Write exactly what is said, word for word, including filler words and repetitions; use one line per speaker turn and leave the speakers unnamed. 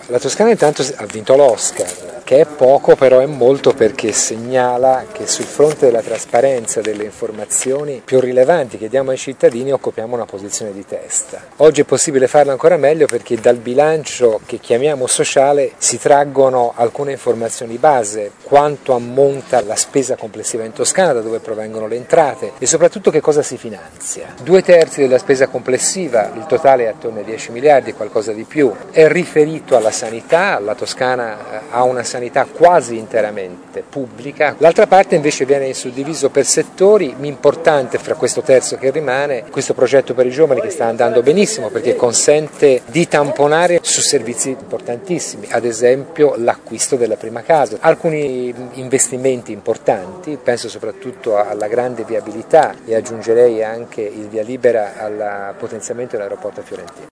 La Toscana intanto ha vinto l'Oscar, che è poco, però è molto, perché segnala che sul fronte della trasparenza delle informazioni più rilevanti che diamo ai cittadini occupiamo una posizione di testa. Oggi è possibile farlo ancora meglio perché dal bilancio che chiamiamo sociale si traggono alcune informazioni base: quanto ammonta la spesa complessiva in Toscana, da dove provengono le entrate e soprattutto che cosa si finanzia. Due terzi della spesa complessiva, il totale è attorno ai dieci miliardi, qualcosa di più, è riferito alla sanità. La Toscana ha una sanità quasi interamente pubblica, l'altra parte invece viene suddiviso per settori. Importante fra questo terzo che rimane questo progetto per i giovani, che sta andando benissimo perché consente di tamponare su servizi importantissimi, ad esempio l'acquisto della prima casa, alcuni investimenti importanti, penso soprattutto alla grande viabilità e aggiungerei anche il via libera al potenziamento dell'aeroporto fiorentino.